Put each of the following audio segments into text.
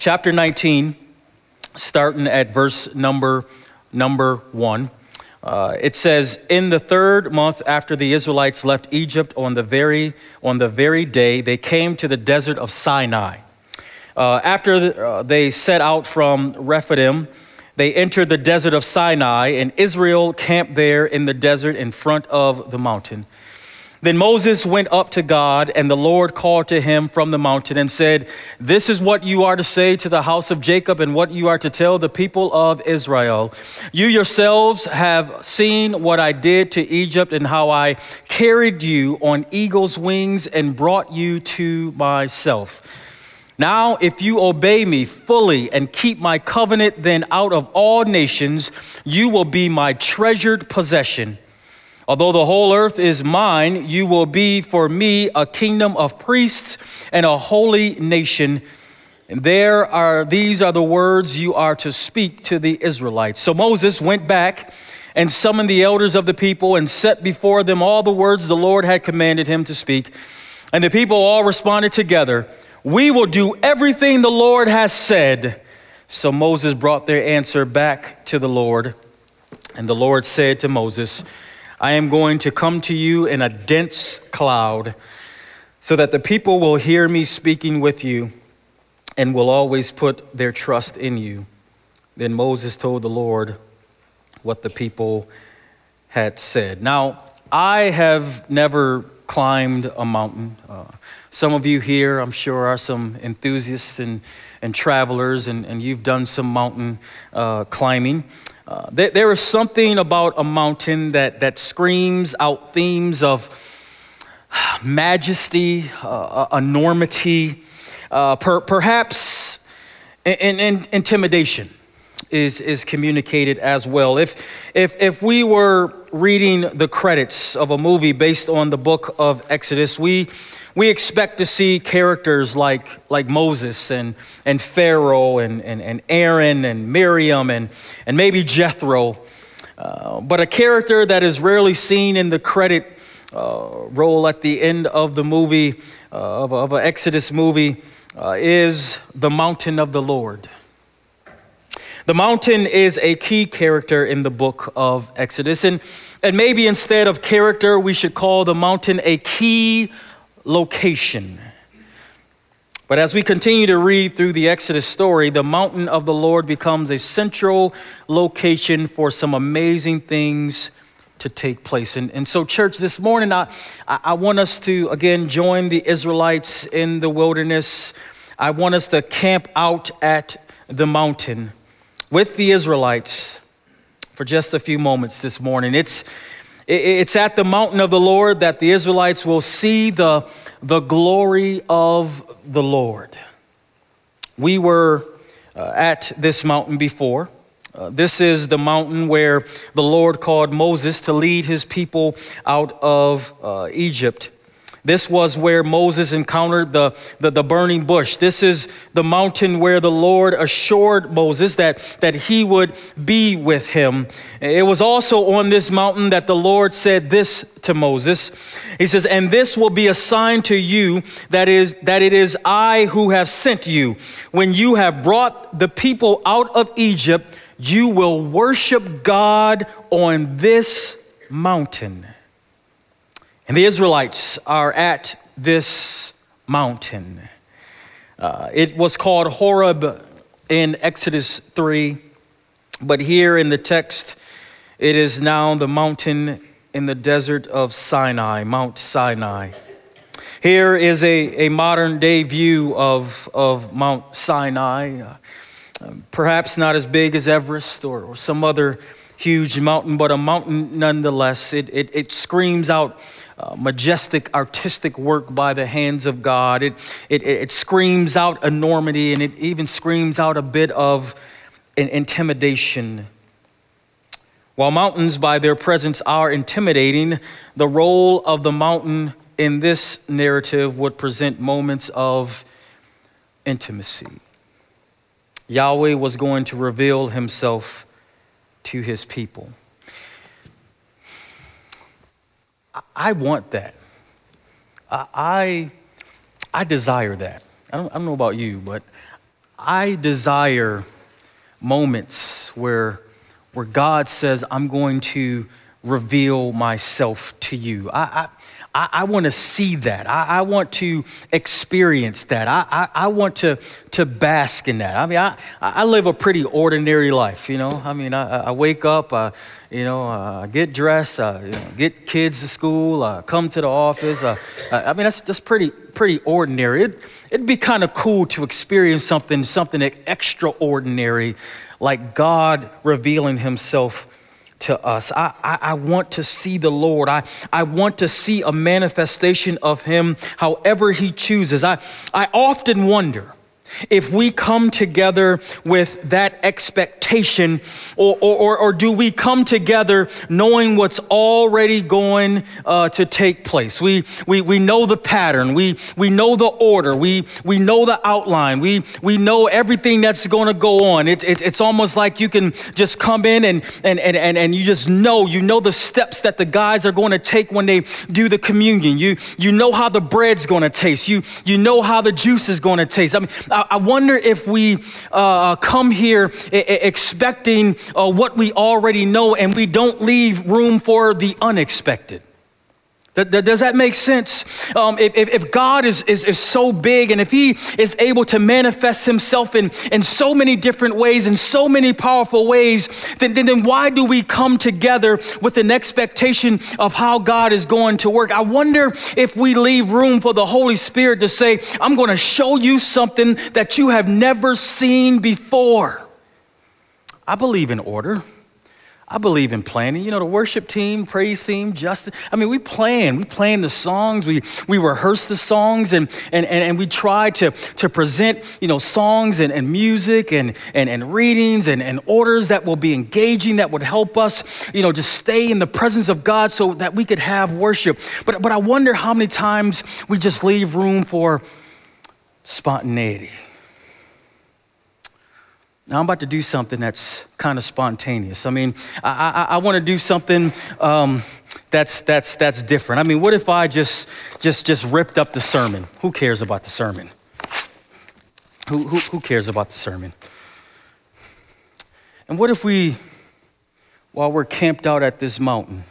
chapter 19, starting at verse number 1. It says, "In the third month after the Israelites left Egypt, on the very day they came to the desert of Sinai. After they set out from Rephidim, they entered the desert of Sinai, and Israel camped there in the desert in front of the mountain. Then Moses went up to God, and the Lord called to him from the mountain and said, 'This is what you are to say to the house of Jacob and what you are to tell the people of Israel. You yourselves have seen what I did to Egypt and how I carried you on eagle's wings and brought you to myself. Now, if you obey me fully and keep my covenant, then out of all nations you will be my treasured possession. Although the whole earth is mine, you will be for me a kingdom of priests and a holy nation. And these are the words you are to speak to the Israelites.' So Moses went back and summoned the elders of the people and set before them all the words the Lord had commanded him to speak. And the people all responded together, 'We will do everything the Lord has said.' So Moses brought their answer back to the Lord. And the Lord said to Moses, 'I am going to come to you in a dense cloud so that the people will hear me speaking with you and will always put their trust in you.' Then Moses told the Lord what the people had said." Now, I have never climbed a mountain. Some of you here, I'm sure, are some enthusiasts and travelers, and you've done some mountain climbing. There is something about a mountain that screams out themes of majesty, enormity, perhaps intimidation is communicated as well. If we were reading the credits of a movie based on the book of Exodus, we expect to see characters like Moses and Pharaoh and Aaron and Miriam and maybe Jethro. But a character that is rarely seen in the credit roll at the end of the movie, of an Exodus movie, is the mountain of the Lord. The mountain is a key character in the book of Exodus. And maybe instead of character, we should call the mountain a key location. But as we continue to read through the Exodus story, the mountain of the Lord becomes a central location for some amazing things to take place. And so, church, this morning, I want us to, again, join the Israelites in the wilderness. I want us to camp out at the mountain with the Israelites for just a few moments this morning. It's at the mountain of the Lord that the Israelites will see the glory of the Lord. We were at this mountain before. This is the mountain where the Lord called Moses to lead his people out of Egypt. This was where Moses encountered the burning bush. This is the mountain where the Lord assured Moses that he would be with him. It was also on this mountain that the Lord said this to Moses. He says, "And this will be a sign to you that it is I who have sent you. When you have brought the people out of Egypt, you will worship God on this mountain." And the Israelites are at this mountain. It was called Horeb in Exodus 3, but here in the text, it is now the mountain in the desert of Sinai, Mount Sinai. Here is a modern day view of Mount Sinai, perhaps not as big as Everest or some other huge mountain, but a mountain nonetheless. It screams out majestic artistic work by the hands of God. It screams out enormity, and it even screams out a bit of intimidation. While mountains by their presence are intimidating, the role of the mountain in this narrative would present moments of intimacy. Yahweh was going to reveal himself to his people. I want that. I desire that. I don't know about you, but I desire moments where God says, I'm going to reveal myself to you. I want to see that. I want to experience that. I want to bask in that. I mean, I live a pretty ordinary life, you know. I mean, I wake up, I get dressed, get kids to school, come to the office. I mean, that's pretty ordinary. It'd be kind of cool to experience something extraordinary, like God revealing himself to us. I want to see the Lord. I want to see a manifestation of him however he chooses. I often wonder if we come together with that expectation, or do we come together knowing what's already going to take place? We know the pattern. We know the order. We know the outline. We know everything that's going to go on. It's almost like you can just come in and you just know the steps that the guys are going to take when they do the communion. You know how the bread's going to taste. You know how the juice is going to taste. I mean, I wonder if we come here expecting what we already know, and we don't leave room for the unexpected. Does that make sense? If God is so big, and if he is able to manifest himself in so many different ways, in so many powerful ways, then why do we come together with an expectation of how God is going to work? I wonder if we leave room for the Holy Spirit to say, I'm going to show you something that you have never seen before. I believe in order. I believe in planning. You know, the worship team, praise team, Justin. I mean, we plan the songs. We rehearse the songs, and we try to present, songs and music and readings and orders that will be engaging, that would help us, just stay in the presence of God so that we could have worship. But I wonder how many times we just leave room for spontaneity. Now, I'm about to do something that's kind of spontaneous. I mean, I want to do something that's different. I mean, what if I just ripped up the sermon? Who cares about the sermon? Who cares about the sermon? And what if we, while we're camped out at this mountain,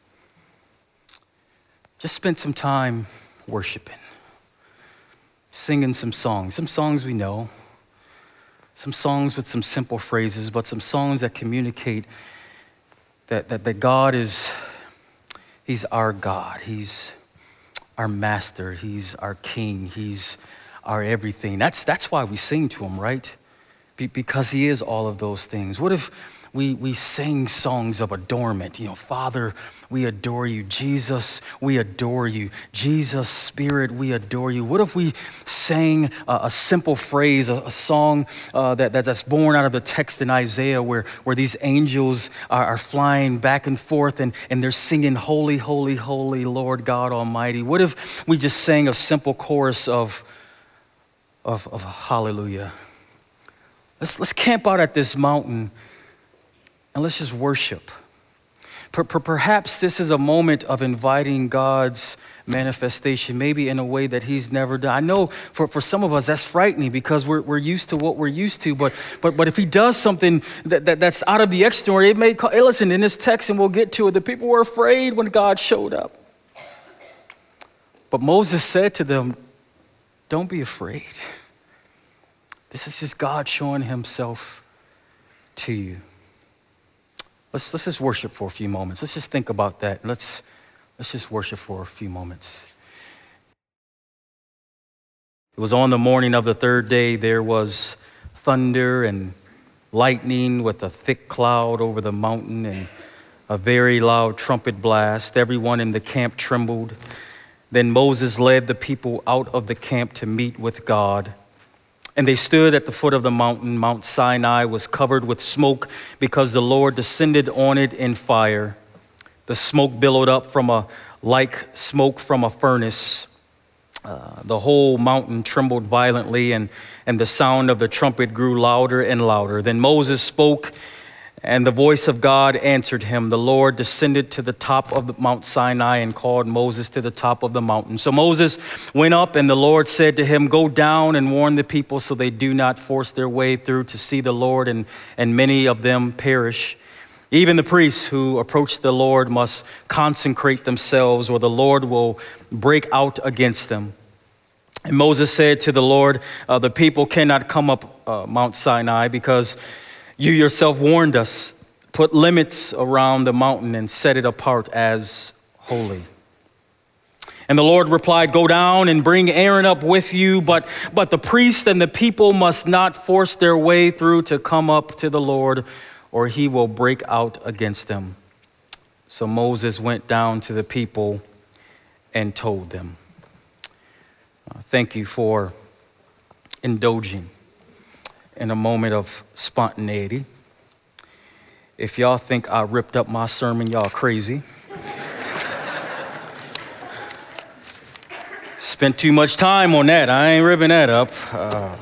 just spent some time worshiping, singing some songs we know, some songs with some simple phrases, but some songs that communicate that God he's our God. He's our master. He's our king. He's our everything. That's why we sing to him, right? Because he is all of those things. What if we sing songs of adornment? Father, we adore you. Jesus, we adore you. Jesus, Spirit, we adore you. What if we sang a simple phrase, a song that's born out of the text in Isaiah where these angels are flying back and forth and they're singing, holy, holy, holy, Lord God Almighty? What if we just sang a simple chorus of hallelujah? Let's camp out at this mountain and let's just worship. Perhaps this is a moment of inviting God's manifestation, maybe in a way that he's never done. I know for some of us that's frightening because we're used to what we're used to, but if he does something that's out of the extraordinary, it may hey, listen, in this text, and we'll get to it, the people were afraid when God showed up. But Moses said to them, don't be afraid. This is just God showing himself to you. Let's just worship for a few moments. Let's just think about that. Let's just worship for a few moments. It was on the morning of the third day, there was thunder and lightning with a thick cloud over the mountain and a very loud trumpet blast. Everyone in the camp trembled. Then Moses led the people out of the camp to meet with God. And they stood at the foot of the mountain. Mount Sinai was covered with smoke because the Lord descended on it in fire. The smoke billowed up like smoke from a furnace. The whole mountain trembled violently, and the sound of the trumpet grew louder and louder. Then Moses spoke, And the voice of God answered him. The Lord descended to the top of Mount Sinai and called Moses to the top of the mountain. So Moses went up, and the Lord said to him, go down and warn the people so they do not force their way through to see the Lord, and many of them perish. Even the priests who approach the Lord must consecrate themselves, or the Lord will break out against them. And Moses said to the Lord, the people cannot come up Mount Sinai because you yourself warned us. Put limits around the mountain and set it apart as holy. And the Lord replied, go down and bring Aaron up with you, but the priest and the people must not force their way through to come up to the Lord, or he will break out against them. So Moses went down to the people and told them. Thank you for indulging in a moment of spontaneity. If y'all think I ripped up my sermon, y'all crazy. Spent too much time on that. I ain't ripping that up. I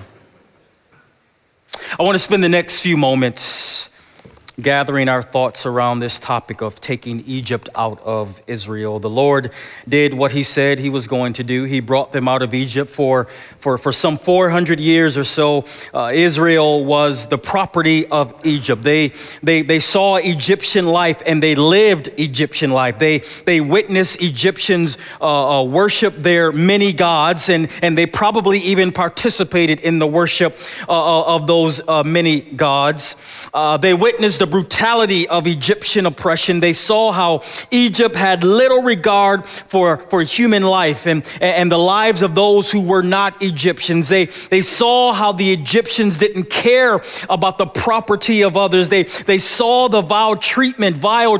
want to spend the next few moments gathering our thoughts around this topic of taking Egypt out of Israel. The Lord did what he said he was going to do. He brought them out of Egypt for some 400 years or so. Israel was the property of Egypt. They saw Egyptian life and they lived Egyptian life. They witnessed Egyptians worship their many gods, and they probably even participated in the worship of those many gods. They witnessed the brutality of Egyptian oppression. They saw how Egypt had little regard for human life and the lives of those who were not Egyptians. They saw how the Egyptians didn't care about the property of others. They saw the vile treatment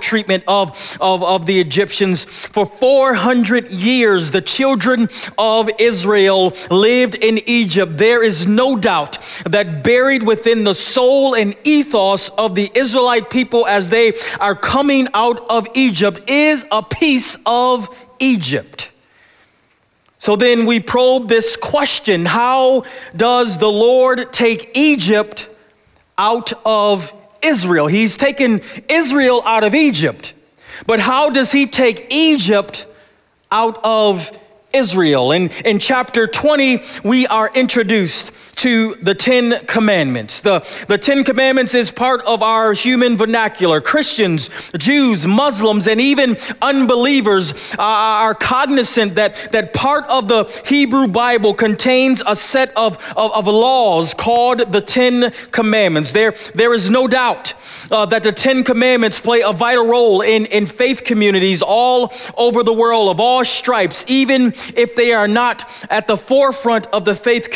of the Egyptians. For 400 years, the children of Israel lived in Egypt. There is no doubt that buried within the soul and ethos of the Israelite people as they are coming out of Egypt is a piece of Egypt. So then we probe this question: how does the Lord take Egypt out of Israel? He's taken Israel out of Egypt, but how does he take Egypt out of Israel? In chapter 20, we are introduced to the 10 Commandments. The 10 Commandments is part of our human vernacular. Christians, Jews, Muslims, and even unbelievers are cognizant that part of the Hebrew Bible contains a set of laws called the 10 Commandments. There is no doubt that the 10 Commandments play a vital role in faith communities all over the world of all stripes, even if they are not at the forefront of the faith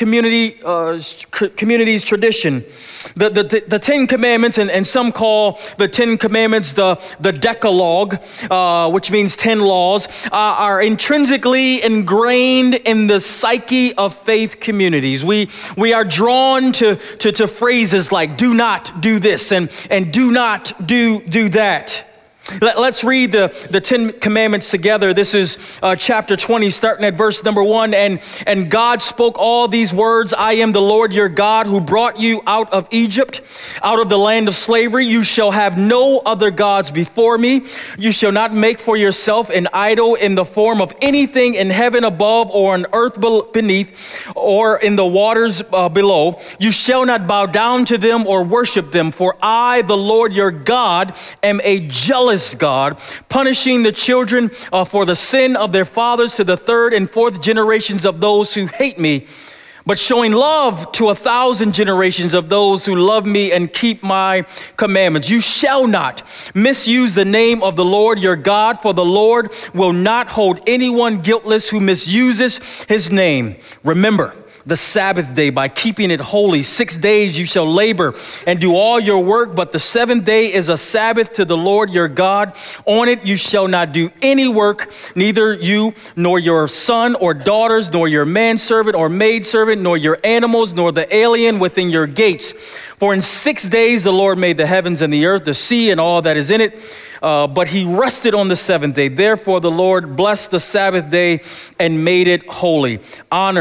community's tradition. The 10 Commandments, and some call the 10 Commandments the Decalogue, which means 10 laws, are intrinsically ingrained in the psyche of faith communities. We are drawn to phrases like "do not do this" and "do not do that." Let's read the 10 Commandments together. This is chapter 20, starting at verse number 1. And God spoke all these words: I am the Lord your God who brought you out of Egypt, out of the land of slavery. You shall have no other gods before me. You shall not make for yourself an idol in the form of anything in heaven above, or on earth beneath, or in the waters below. You shall not bow down to them or worship them, for I, the Lord your God, am a jealous God, punishing the children for the sin of their fathers to the third and fourth generations of those who hate me, but showing love to 1,000 generations of those who love me and keep my commandments. You shall not misuse the name of the Lord your God, for the Lord will not hold anyone guiltless who misuses his name. Remember the Sabbath day by keeping it holy. 6 days you shall labor and do all your work, but the seventh day is a Sabbath to the Lord your God. On it you shall not do any work, neither you nor your son or daughters, nor your manservant or maidservant, nor your animals, nor the alien within your gates. For in 6 days the Lord made the heavens and the earth, the sea and all that is in it. But he rested on the seventh day. Therefore the Lord blessed the Sabbath day and made it holy. Honor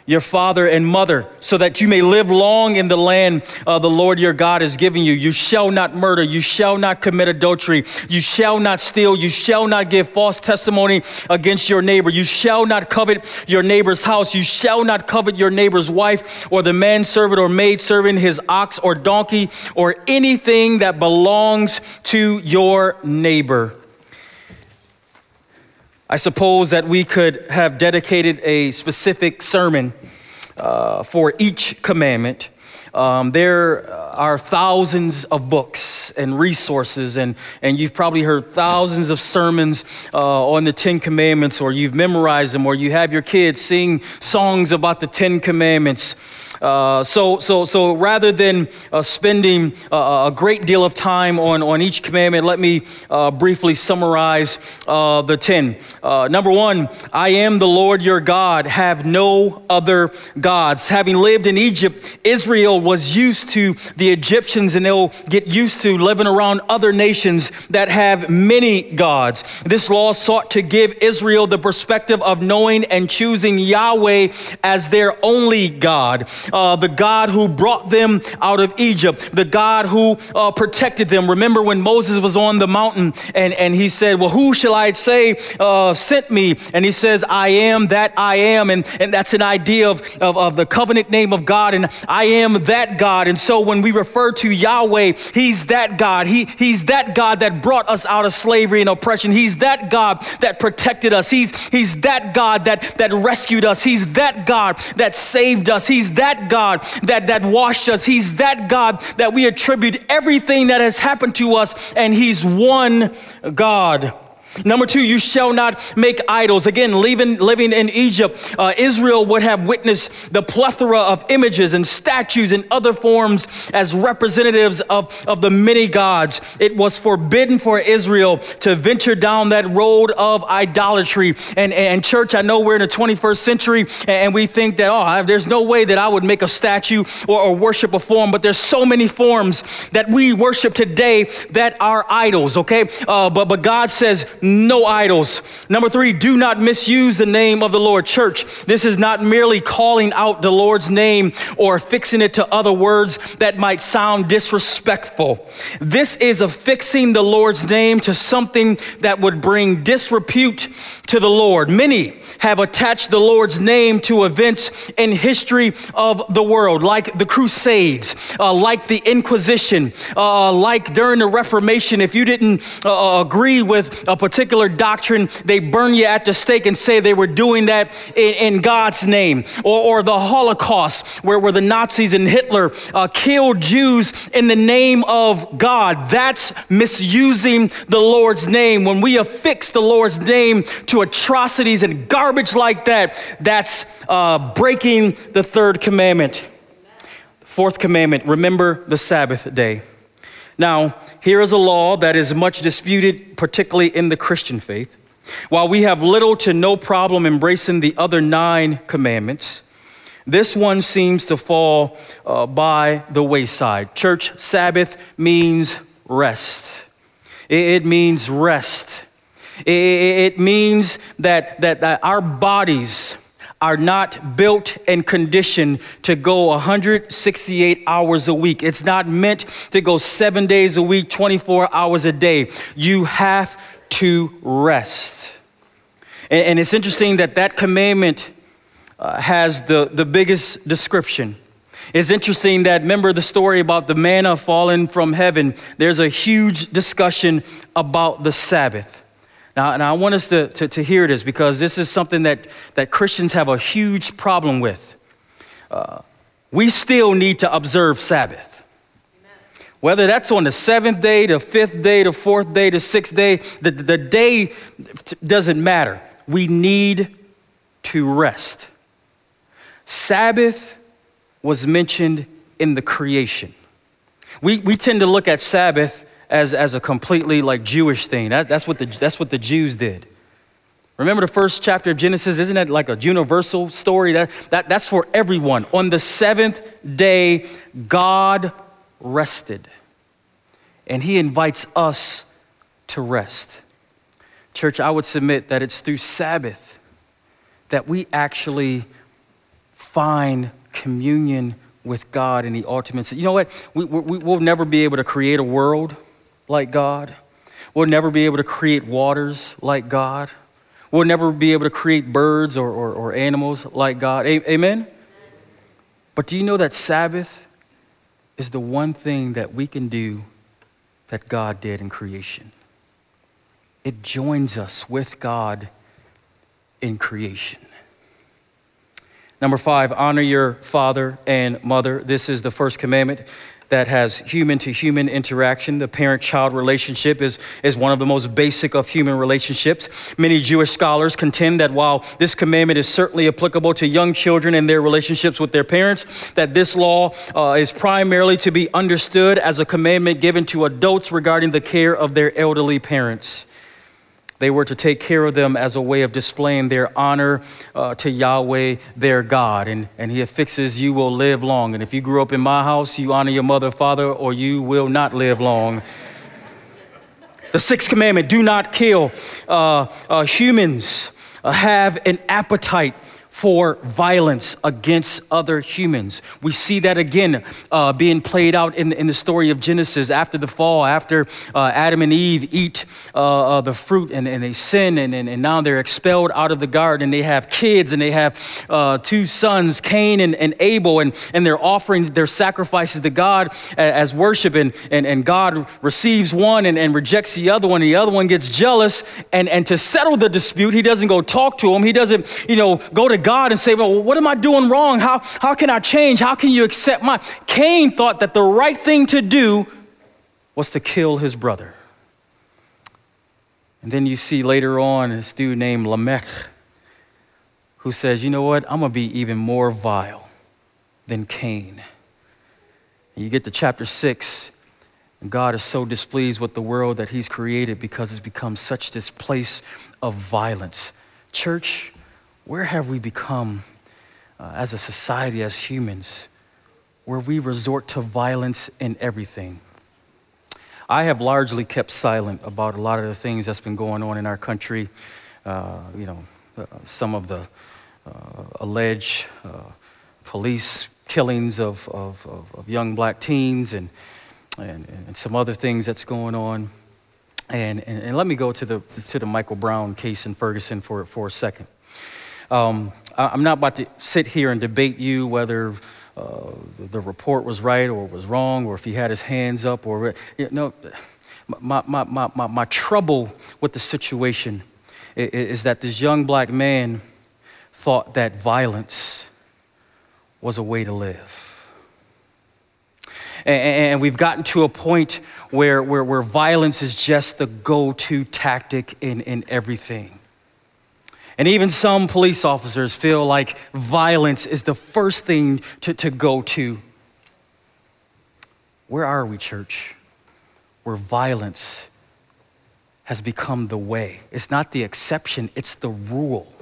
your father and mother, so that you may live long in the land the Lord your God has given you. You shall not murder. You shall not commit adultery. You shall not steal. You shall not give false testimony against your neighbor. You shall not covet your neighbor's house. You shall not covet your neighbor's wife, or the manservant or maidservant, his ox or donkey, or anything that belongs to your neighbor. I suppose that we could have dedicated a specific sermon for each commandment. There are thousands of books and resources, and you've probably heard thousands of sermons on the 10 Commandments, or you've memorized them, or you have your kids sing songs about the 10 Commandments. So rather than spending a great deal of time on each commandment, let me briefly summarize the 10. Number 1, I am the Lord your God, have no other gods. Having lived in Egypt, Israel was used to the Egyptians, and they'll get used to living around other nations that have many gods. This law sought to give Israel the perspective of knowing and choosing Yahweh as their only God. The God who brought them out of Egypt, the God who protected them. Remember when Moses was on the mountain and he said, well, who shall I say sent me? And he says, I am that I am. And that's an idea of the covenant name of God. And I am that God. And so when we refer to Yahweh, he's that God. He's that God that brought us out of slavery and oppression. He's that God that protected us. He's that God that rescued us. He's that God that saved us. He's that God that washed us. He's that God that we attribute everything that has happened to us, and he's one God. Number 2, you shall not make idols. Again, living in Egypt, Israel would have witnessed the plethora of images and statues and other forms as representatives of the many gods. It was forbidden for Israel to venture down that road of idolatry. And church, I know we're in the 21st century and we think that, there's no way that I would make a statue or worship a form, but there's so many forms that we worship today that are idols, okay? But God says, no idols. Number 3, do not misuse the name of the Lord. Church, this is not merely calling out the Lord's name or fixing it to other words that might sound disrespectful. This is affixing the Lord's name to something that would bring disrepute to the Lord. Many have attached the Lord's name to events in history of the world, like the Crusades, like the Inquisition, like during the Reformation. If you didn't agree with a particular doctrine, they burn you at the stake and say they were doing that in God's name. Or the Holocaust, where the Nazis and Hitler killed Jews in the name of God. That's misusing the Lord's name. When we affix the Lord's name to atrocities and garbage like that, that's breaking the 3rd commandment. 4th commandment, remember the Sabbath day. Now, here is a law that is much disputed, particularly in the Christian faith. While we have little to no problem embracing the other 9 commandments, this one seems to fall by the wayside. Church, Sabbath means rest. It means rest. It means that our bodies are not built and conditioned to go 168 hours a week. It's not meant to go 7 days a week, 24 hours a day. You have to rest. And it's interesting that commandment has the biggest description. It's interesting that, remember the story about the manna falling from heaven. There's a huge discussion about the Sabbath. Now, and I want us to hear this, because this is something that Christians have a huge problem with. We still need to observe Sabbath. Amen. Whether that's on the 7th day, the 5th day, the 4th day, the 6th day, the day doesn't matter. We need to rest. Sabbath was mentioned in the creation. We tend to look at Sabbath as a completely like Jewish thing. That's what the Jews did. Remember the first chapter of Genesis? Isn't that like a universal story? That's for everyone. On the 7th day, God rested. And he invites us to rest. Church, I would submit that it's through Sabbath that we actually find communion with God in the ultimate sense. You know what? We'll never be able to create a world like God. We'll never be able to create waters like God. We'll never be able to create birds or animals like God. Amen? But do you know that Sabbath is the one thing that we can do that God did in creation? It joins us with God in creation. Number 5, honor your father and mother. This is the first commandment that has human-to-human interaction. The parent-child relationship is one of the most basic of human relationships. Many Jewish scholars contend that while this commandment is certainly applicable to young children and their relationships with their parents, that this law is primarily to be understood as a commandment given to adults regarding the care of their elderly parents. They were to take care of them as a way of displaying their honor to Yahweh, their God. And he affixes, you will live long. And if you grew up in my house, you honor your mother, father, or you will not live long. The 6th commandment, do not kill. Humans have an appetite for violence against other humans. We see that again being played out in the story of Genesis after the fall, after Adam and Eve eat the fruit and they sin and now they're expelled out of the garden. They have kids and they have 2 sons, Cain and Abel, and they're offering their sacrifices to God as worship, and God receives one and rejects the other one. The other one gets jealous, and to settle the dispute, he doesn't go talk to him. He doesn't, go to God and say, well, what am I doing wrong? How can I change? How can you accept mine? Cain thought that the right thing to do was to kill his brother. And then you see later on this dude named Lamech who says, you know what? I'm going to be even more vile than Cain. And you get to chapter 6, and God is so displeased with the world that he's created because it's become such this place of violence. Church, where have we become as a society, as humans, where we resort to violence in everything? I have largely kept silent about a lot of the things that's been going on in our country. Some of the alleged police killings of young black teens and some other things that's going on. And let me go to the Michael Brown case in Ferguson for a second. I'm not about to sit here and debate you whether the report was right or was wrong, or if he had his hands up, or my trouble with the situation is that this young black man thought that violence was a way to live. And we've gotten to a point where violence is just the go-to tactic in everything. And even some police officers feel like violence is the first thing to go to. Where are we, church? Where violence has become the way. It's not the exception, it's the rule.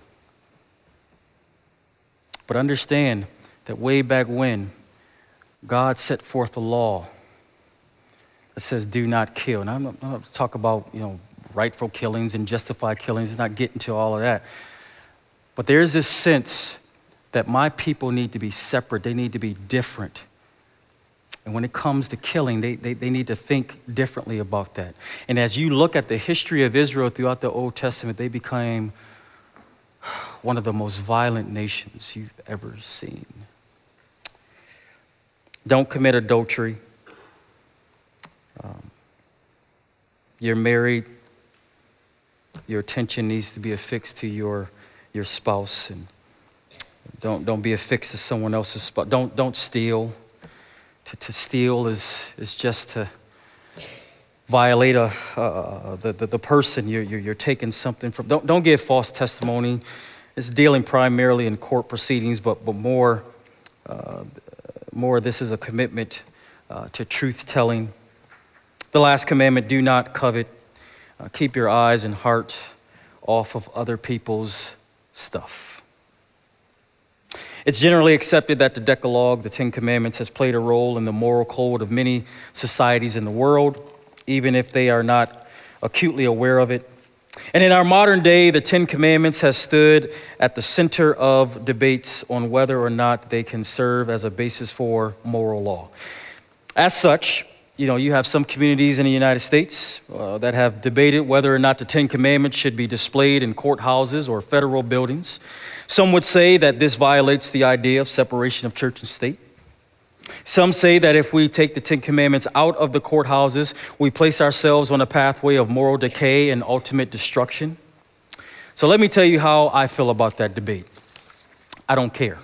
But understand that way back when, God set forth a law that says do not kill. And I'm not going to talk about, rightful killings and justified killings. It's not getting to all of that. But there is this sense that my people need to be separate. They need to be different. And when it comes to killing, they need to think differently about that. And as you look at the history of Israel throughout the Old Testament, they became one of the most violent nations you've ever seen. Don't commit adultery. You're married. Your attention needs to be affixed to your spouse, and don't be affixed to someone else's spouse. Don't steal. To steal is just to violate the person you're taking something from. Don't give false testimony. It's dealing primarily in court proceedings, but more this is a commitment to truth telling. The last commandment: do not covet. Keep your eyes and heart off of other people's stuff. It's generally accepted that the Decalogue, the 10 Commandments, has played a role in the moral code of many societies in the world, even if they are not acutely aware of it. And in our modern day, the Ten Commandments has stood at the center of debates on whether or not they can serve as a basis for moral law. As such, you have some communities in the United States that have debated whether or not the Ten Commandments should be displayed in courthouses or federal buildings. Some would say that this violates the idea of separation of church and state. Some say that if we take the Ten Commandments out of the courthouses, we place ourselves on a pathway of moral decay and ultimate destruction. So let me tell you how I feel about that debate. I don't care.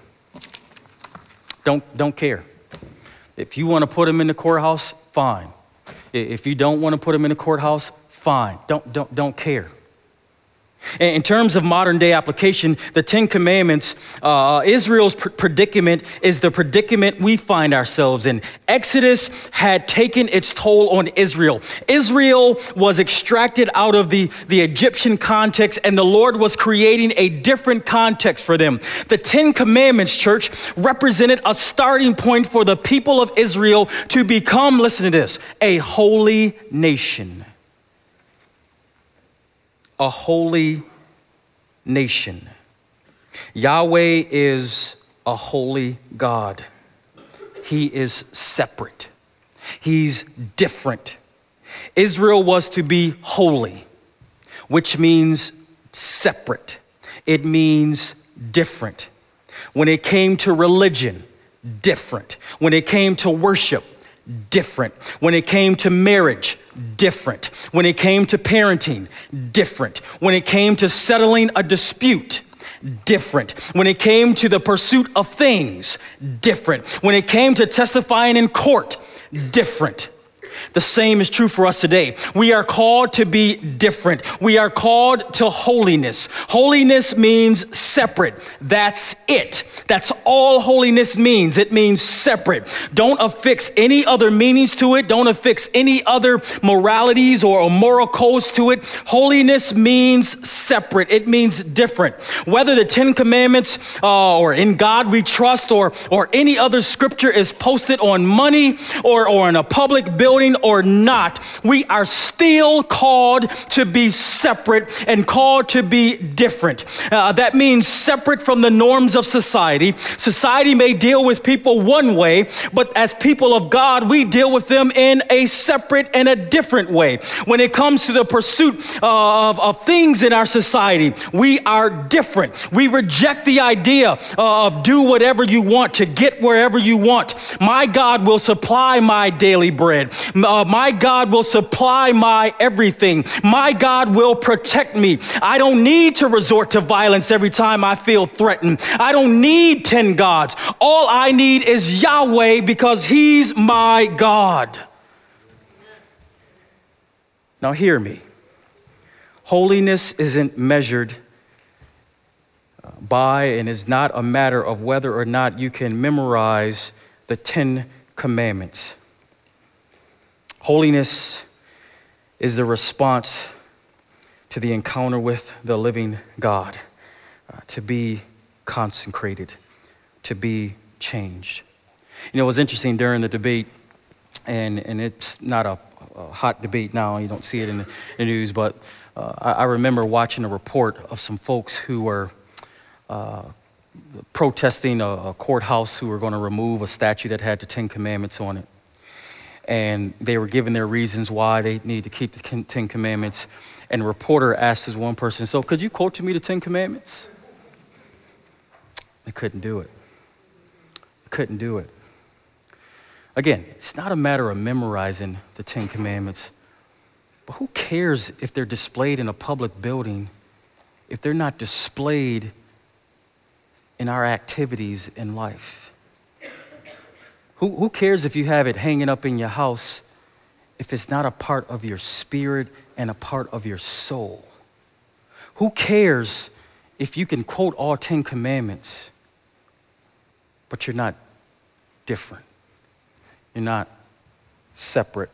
Don't care. If you want to put them in the courthouse, fine. If you don't want to put them in the courthouse, fine. Don't care. In terms of modern day application, the Ten Commandments, Israel's predicament is the predicament we find ourselves in. Exodus had taken its toll on Israel. Israel was extracted out of the Egyptian context, and the Lord was creating a different context for them. The Ten Commandments, church, represented a starting point for the people of Israel to become, listen to this, a holy nation. A holy nation. Yahweh is a holy God. He is separate. He's different. Israel was to be holy, which means separate. It means different. When it came to religion, different. When it came to worship, different. When it came to marriage, different. When it came to parenting, different. When it came to settling a dispute, different. When it came to the pursuit of things, different. When it came to testifying in court, different. The same is true for us today. We are called to be different. We are called to holiness. Holiness means separate. That's it. That's all holiness means. It means separate. Don't affix any other meanings to it. Don't affix any other moralities or moral codes to it. Holiness means separate. It means different. Whether the Ten Commandments or in God we trust or any other scripture is posted on money or in a public building or not, we are still called to be separate and called to be different. That means separate from the norms of society. Society may deal with people one way, but as people of God, we deal with them in a separate and a different way. When it comes to the pursuit of things in our society, we are different. We reject the idea of do whatever you want to get wherever you want. My God will supply my daily bread. My God will supply my everything. My God will protect me. I don't need to resort to violence every time I feel threatened. I don't need 10 gods. All I need is Yahweh because He's my God. Now hear me. Holiness isn't measured by and is not a matter of whether or not you can memorize the 10 Commandments. Holiness is the response to the encounter with the living God, to be consecrated, to be changed. It was interesting during the debate, and it's not a hot debate now, you don't see it in the news, but I remember watching a report of some folks who were protesting a courthouse who were going to remove a statue that had the 10 Commandments on it. And they were giving their reasons why they need to keep the 10 Commandments. And a reporter asked this one person, so could you quote to me the 10 Commandments? They couldn't do it. Couldn't do it. Again, it's not a matter of memorizing the 10 Commandments, but who cares if they're displayed in a public building if they're not displayed in our activities in life? Who cares if you have it hanging up in your house if it's not a part of your spirit and a part of your soul? Who cares if you can quote all 10 Commandments, but you're not different? You're not separate.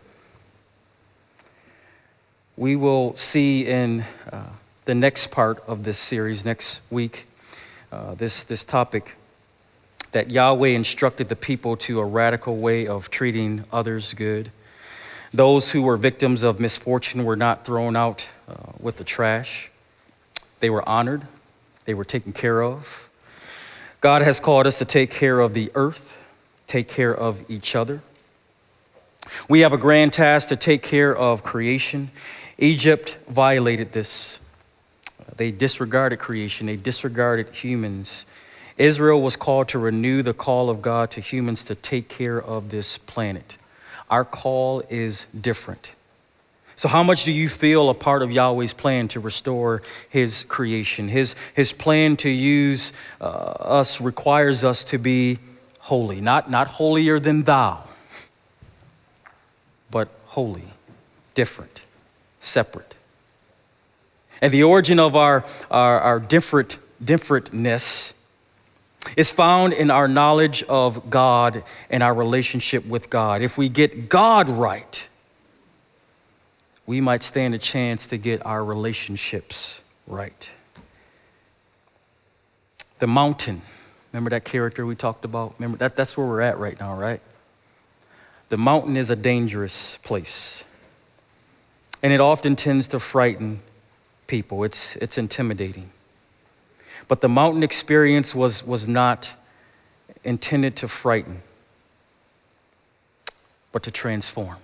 We will see in the next part of this series next week, this topic, that Yahweh instructed the people to a radical way of treating others good. Those who were victims of misfortune were not thrown out with the trash. They were honored. They were taken care of. God has called us to take care of the earth, take care of each other. We have a grand task to take care of creation. Egypt violated this. They disregarded creation. They disregarded humans. Israel was called to renew the call of God to humans to take care of this planet. Our call is different. So how much do you feel a part of Yahweh's plan to restore his creation? His plan to use us requires us to be holy, not holier than thou, but holy, different, separate. And the origin of our differentness is found in our knowledge of God and our relationship with God. If we get God right, we might stand a chance to get our relationships right. The mountain, remember that character we talked about? Remember that's where we're at right now, right? The mountain is a dangerous place. And it often tends to frighten people. It's intimidating. But the mountain experience was not intended to frighten, but to transform.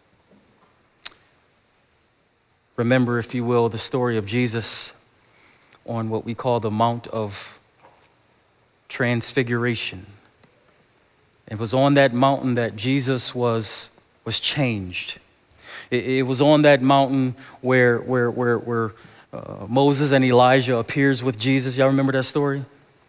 Remember, if you will, the story of Jesus on what we call the Mount of Transfiguration. It was on that mountain that Jesus was changed. It was on that mountain where Moses and Elijah appears with Jesus. Y'all remember that story?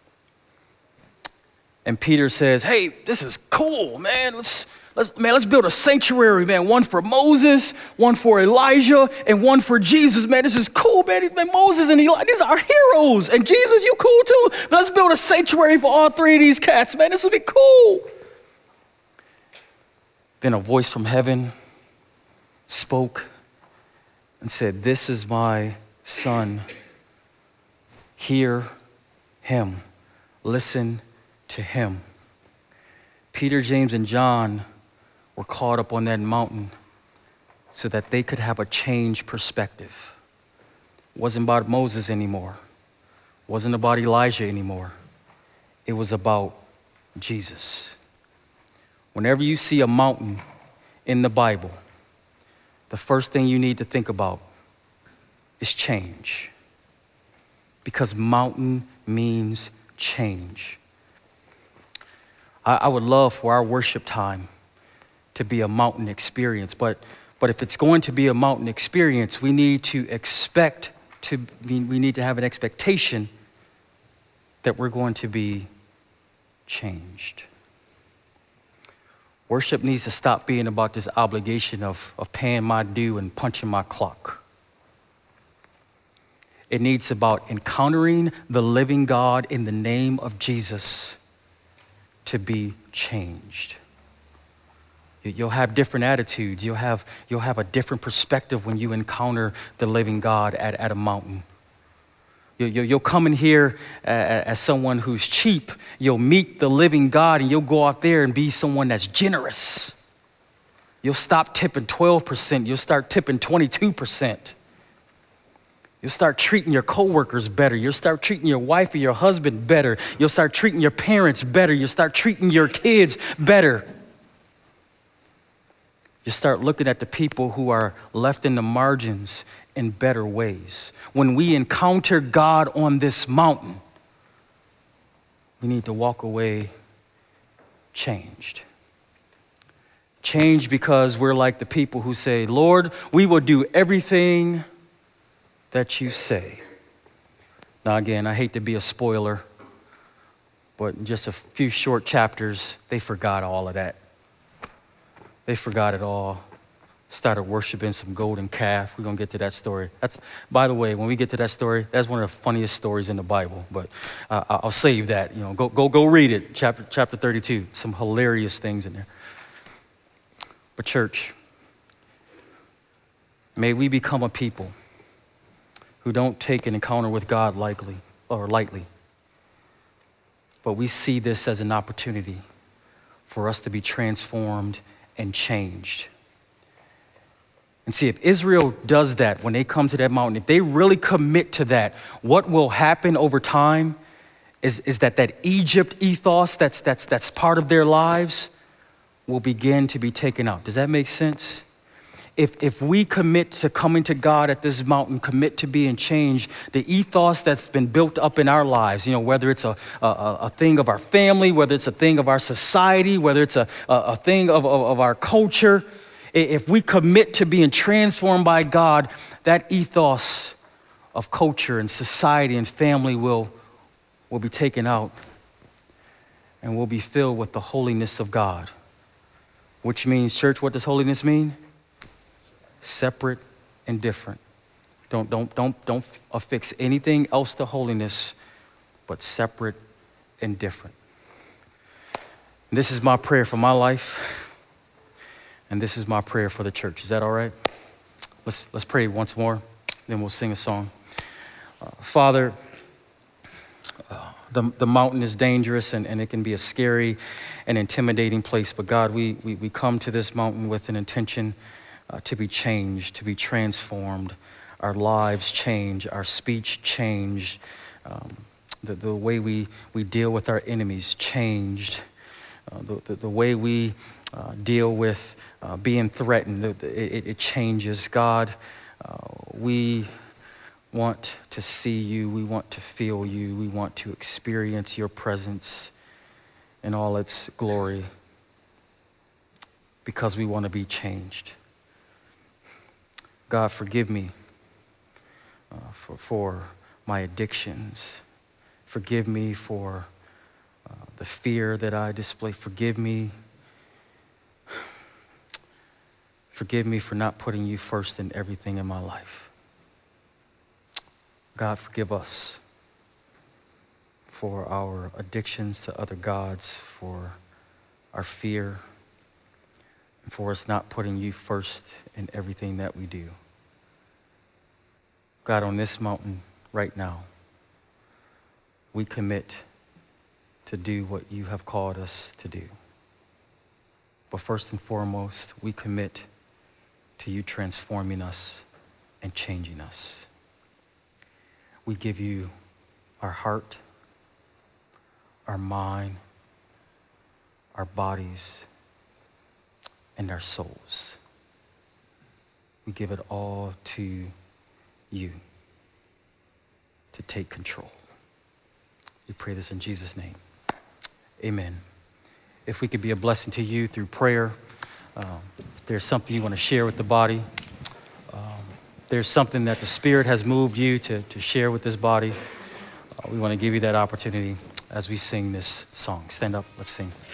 And Peter says, "Hey, this is cool, man. Let's build a sanctuary, man. One for Moses, one for Elijah, and one for Jesus, man. This is cool, man. Moses and Elijah, these are our heroes. And Jesus, you cool too. Let's build a sanctuary for all three of these cats, man. This would be cool." Then a voice from heaven spoke and said, "This is my Son. Hear him. Listen to him." Peter, James, and John were caught up on that mountain so that they could have a changed perspective. It wasn't about Moses anymore. It wasn't about Elijah anymore. It was about Jesus. Whenever you see a mountain in the Bible, the first thing you need to think about is change. Because mountain means change. I would love for our worship time to be a mountain experience, but if it's going to be a mountain experience, we need to have an expectation that we're going to be changed. Worship needs to stop being about this obligation of paying my due and punching my clock. It needs about encountering the living God in the name of Jesus to be changed. You'll have different attitudes. You'll have a different perspective when you encounter the living God at a mountain. You'll come in here as someone who's cheap. You'll meet the living God and you'll go out there and be someone that's generous. You'll stop tipping 12%. You'll start tipping 22%. You'll start treating your coworkers better. You'll start treating your wife or your husband better. You'll start treating your parents better. You'll start treating your kids better. You start looking at the people who are left in the margins in better ways. When we encounter God on this mountain, we need to walk away changed. Changed because we're like the people who say, "Lord, we will do everything that you say." Now again, I hate to be a spoiler, but in just a few short chapters, they forgot all of that. They forgot it all. Started worshiping some golden calf. We're going to get to that story. By the way, when we get to that story, that's one of the funniest stories in the Bible, but I'll save that. Go read it, chapter 32. Some hilarious things in there. But church, may we become a people who don't take an encounter with God lightly, but we see this as an opportunity for us to be transformed and changed. And see, if Israel does that when they come to that mountain, if they really commit to that, what will happen over time is that Egypt ethos that's part of their lives will begin to be taken out. Does that make sense? If we commit to coming to God at this mountain, commit to being changed, the ethos that's been built up in our lives, whether it's a thing of our family, whether it's a thing of our society, whether it's a thing of our culture, if we commit to being transformed by God, that ethos of culture and society and family will be taken out, and we'll be filled with the holiness of God. Which means, church, what does holiness mean? Separate and different. Don't affix anything else to holiness, but separate and different. And this is my prayer for my life, and this is my prayer for the church. Is that all right? Let's pray once more, then we'll sing a song. Father, the mountain is dangerous, and it can be a scary and intimidating place. But God, we come to this mountain with an intention to be changed, to be transformed, our lives change, our speech changed, the way we deal with our enemies changed, the way we deal with being threatened, it changes. God, we want to see you, we want to feel you, we want to experience your presence in all its glory, because we want to be changed. God, forgive me for my addictions. Forgive me for the fear that I display. Forgive me for not putting you first in everything in my life. God, forgive us for our addictions to other gods, for our fear, and for us not putting you first in everything that we do. God, on this mountain right now, we commit to do what you have called us to do. But first and foremost, we commit to you transforming us and changing us. We give you our heart, our mind, our bodies, and our souls. We give it all to you to take control. We pray this in Jesus' name. Amen. If we could be a blessing to you through prayer, if there's something you want to share with the body, there's something that the Spirit has moved you to share with this body, we want to give you that opportunity as we sing this song. Stand up, let's sing.